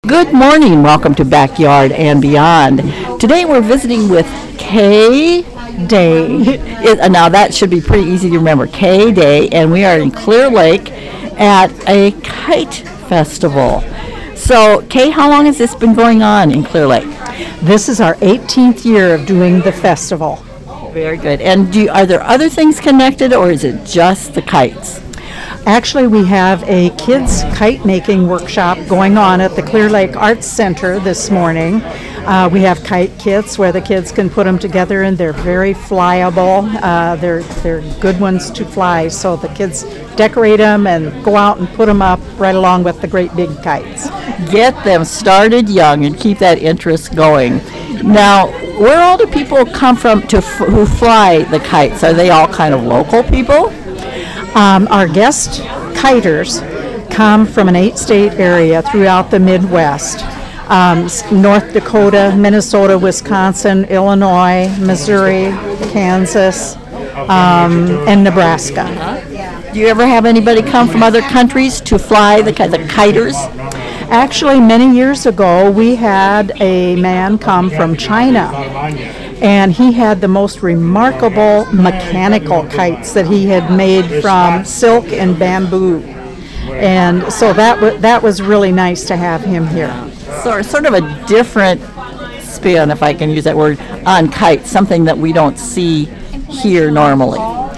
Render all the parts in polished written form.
Good morning. Welcome to Backyard and Beyond. Today we're visiting with Kay Day. Now that should be pretty easy to remember. Kay Day, and we are in Clear Lake at a kite festival. So, Kay, how long has this been going on in Clear Lake? This is our 18th year of doing the festival. Very good. And are there other things connected, or is it just the kites? Actually, we have a kids kite making workshop going on at the Clear Lake Arts Center this morning. We have kite kits where the kids can put them together, and they're very flyable. They're good ones to fly, so the kids decorate them and go out and put them up right along with the great big kites. Get them started young and keep that interest going. Now, where all do people come from who fly the kites? Are they all kind of local people? Our guest kiters come from an 8-state area throughout the Midwest. North Dakota, Minnesota, Wisconsin, Illinois, Missouri, Kansas, and Nebraska. Do you ever have anybody come from other countries to fly the kiters? Actually, many years ago, we had a man come from China, and he had the most remarkable mechanical kites that he had made from silk and bamboo. And so that was really nice to have him here. So sort of a different spin, if I can use that word, on kites, something that we don't see here normally.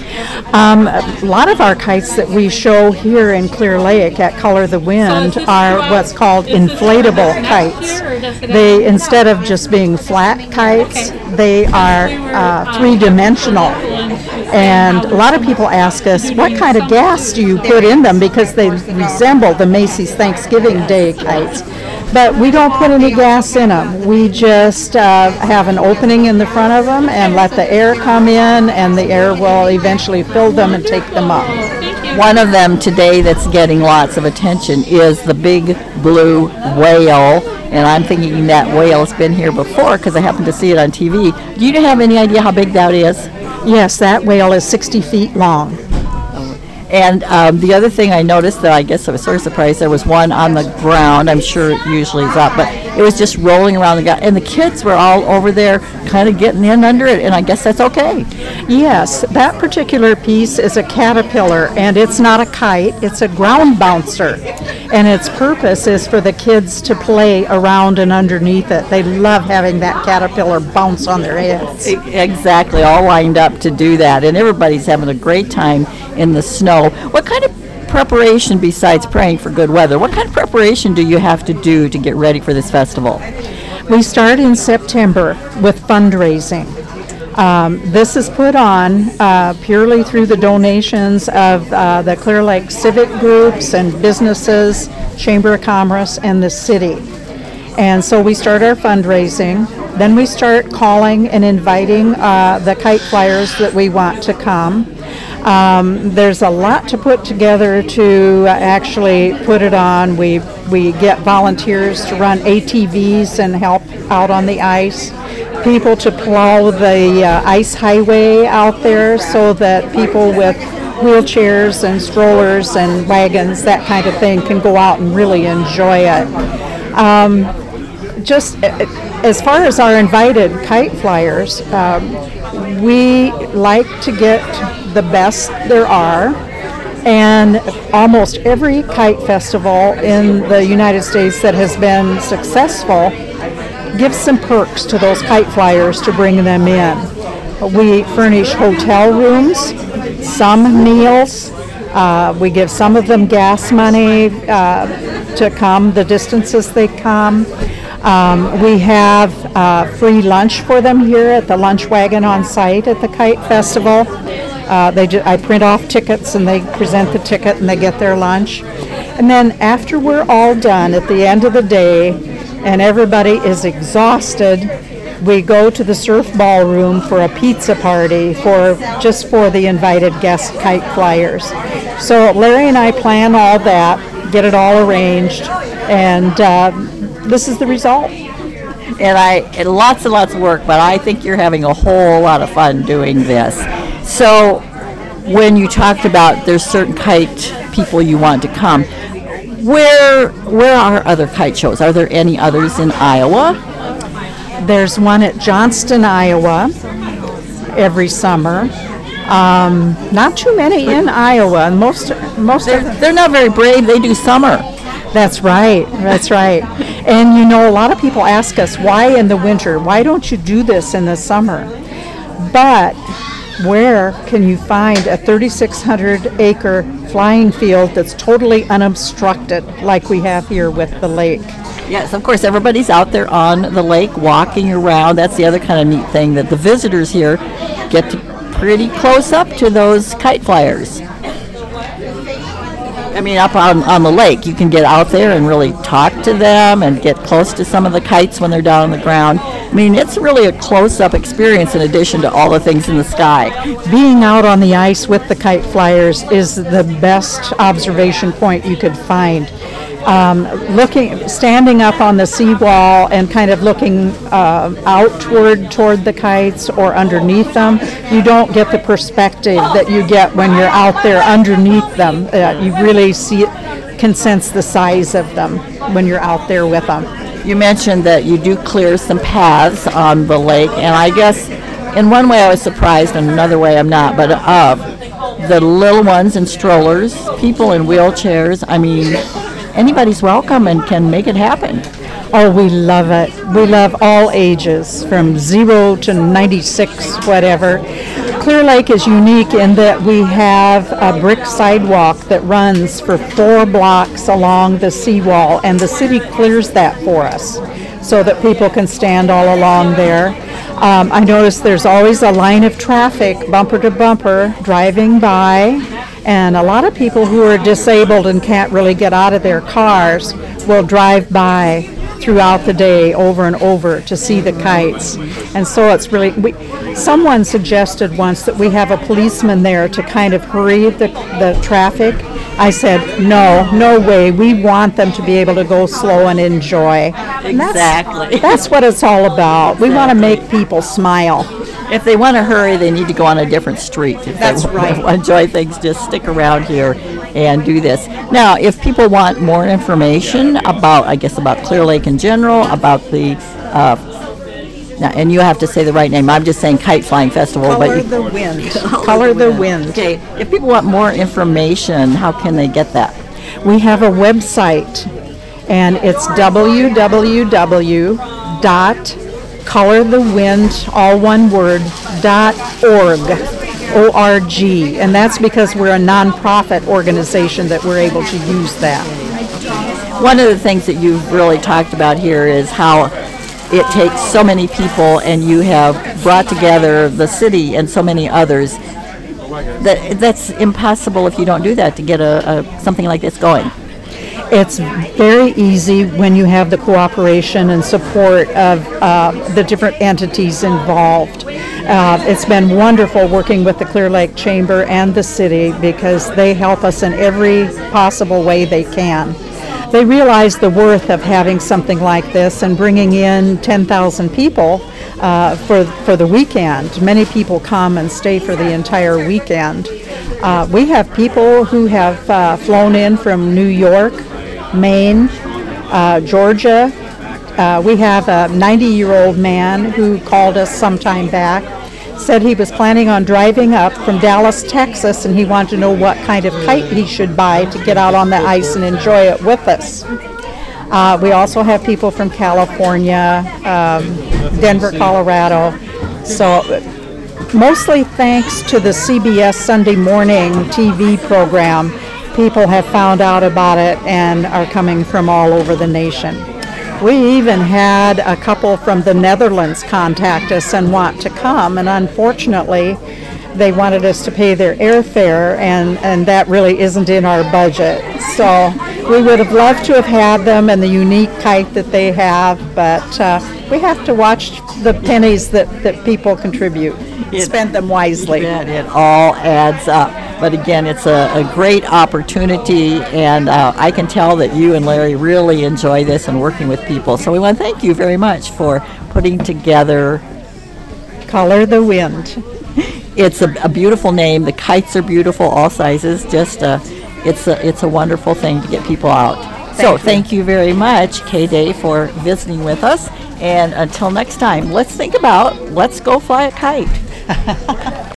A lot of our kites that we show here in Clear Lake at Color the Wind are what's called inflatable kites. They, instead of just being flat kites, they are three-dimensional. And a lot of people ask us, what kind of gas do you put in them? Because they resemble the Macy's Thanksgiving Day kites. But we don't put any gas in them. We just have an opening in the front of them and let the air come in, and the air will eventually fill them and take them up. One of them today that's getting lots of attention is the big blue whale, and I'm thinking that whale has been here before because I happened to see it on TV. Do you have any idea how big that is? Yes, that whale is 60 feet long. And the other thing I noticed that I guess I was sort of surprised, there was one on the ground. I'm sure it usually is up, but it was just rolling around the ground. And the kids were all over there kind of getting in under it, and I guess that's okay. Yes, that particular piece is a caterpillar, and it's not a kite, it's a ground bouncer. And its purpose is for the kids to play around and underneath it. They love having that caterpillar bounce on their heads. Exactly, all lined up to do that. And everybody's having a great time in the snow. What kind of preparation, besides praying for good weather, what kind of preparation do you have to do to get ready for this festival? We start in September with fundraising. This is put on purely through the donations of the Clear Lake civic groups and businesses, Chamber of Commerce, and the city. And so we start our fundraising. Then we start calling and inviting the kite flyers that we want to come. There's a lot to put together to actually put it on. We get volunteers to run ATVs and help out on the ice, people to plow the ice highway out there so that people with wheelchairs and strollers and wagons, that kind of thing, can go out and really enjoy it. Just as far as our invited kite flyers, we like to get the best there are, and almost every kite festival in the United States that has been successful gives some perks to those kite flyers to bring them in. We furnish hotel rooms, some meals, we give some of them gas money to come the distances they come. We have free lunch for them here at the lunch wagon on site at the Kite Festival. I print off tickets, and they present the ticket, and they get their lunch. And then after we're all done at the end of the day and everybody is exhausted, we go to the surf ballroom for a pizza party just for the invited guest kite flyers. So Larry and I plan all that, get it all arranged, and this is the result. And lots and lots of work, but I think you're having a whole lot of fun doing this. So when you talked about there's certain kite people you want to come, Where are other kite shows? Are there any others in Iowa? There's one at Johnston, Iowa, every summer. Not too many in Iowa. Most They're not very brave. They do summer. That's right. That's right. And you know, a lot of people ask us, why in the winter? Why don't you do this in the summer? But where can you find a 3,600 acre flying field that's totally unobstructed like we have here with the lake? Yes, of course, everybody's out there on the lake walking around. That's the other kind of neat thing, that the visitors here get to pretty close up to those kite flyers. I mean, up on the lake, you can get out there and really talk to them and get close to some of the kites when they're down on the ground. I mean, it's really a close-up experience in addition to all the things in the sky. Being out on the ice with the kite flyers is the best observation point you could find. Standing up on the seawall and kind of looking outward toward the kites or underneath them, you don't get the perspective that you get when you're out there underneath them. You really can sense the size of them when you're out there with them. You mentioned that you do clear some paths on the lake, and I guess in one way I was surprised, and another way I'm not, but the little ones in strollers, people in wheelchairs, I mean, anybody's welcome and can make it happen. Oh, we love it. We love all ages, from 0 to 96, whatever. Clear Lake is unique in that we have a brick sidewalk that runs for 4 blocks along the seawall, and the city clears that for us so that people can stand all along there. I notice there's always a line of traffic, bumper to bumper, driving by. And a lot of people who are disabled and can't really get out of their cars will drive by throughout the day over and over to see the kites. And so it's really, someone suggested once that we have a policeman there to kind of hurry the traffic. I said, no way. We want them to be able to go slow and enjoy. And Exactly. That's what it's all about. We want to make people smile. If they want to hurry, they need to go on a different street. If That's they right. want to enjoy things, just stick around here and do this. Now, if people want more information about Clear Lake in general, about the, and you have to say the right name. I'm just saying Kite Flying Festival. Color the Wind. Color the Wind. Okay, if people want more information, how can they get that? We have a website, and it's www.colorthewind, all one word, .org, O-R-G, and that's because we're a nonprofit organization that we're able to use that. One of the things that you've really talked about here is how it takes so many people, and you have brought together the city and so many others. That's impossible if you don't do that to get something like this going. It's very easy when you have the cooperation and support of the different entities involved. It's been wonderful working with the Clear Lake Chamber and the city because they help us in every possible way they can. They realize the worth of having something like this and bringing in 10,000 people for the weekend. Many people come and stay for the entire weekend. We have people who have flown in from New York, Maine, Georgia. We have a 90-year-old man who called us some time back, said he was planning on driving up from Dallas, Texas, and he wanted to know what kind of kite he should buy to get out on the ice and enjoy it with us. We also have people from California, Denver, Colorado. So mostly thanks to the CBS Sunday Morning TV program, people have found out about it and are coming from all over the nation. We even had a couple from the Netherlands contact us and want to come, and unfortunately they wanted us to pay their airfare, and that really isn't in our budget. So we would have loved to have had them and the unique kite that they have, but we have to watch the pennies that people contribute. Spend them wisely. It all adds up. But again, it's a great opportunity, and I can tell that you and Larry really enjoy this and working with people. So we want to thank you very much for putting together Color the Wind. It's a beautiful name. The kites are beautiful, all sizes. Just it's a wonderful thing to get people out. So thank you very much, Kay Day, for visiting with us. And until next time, let's think about let's go fly a kite.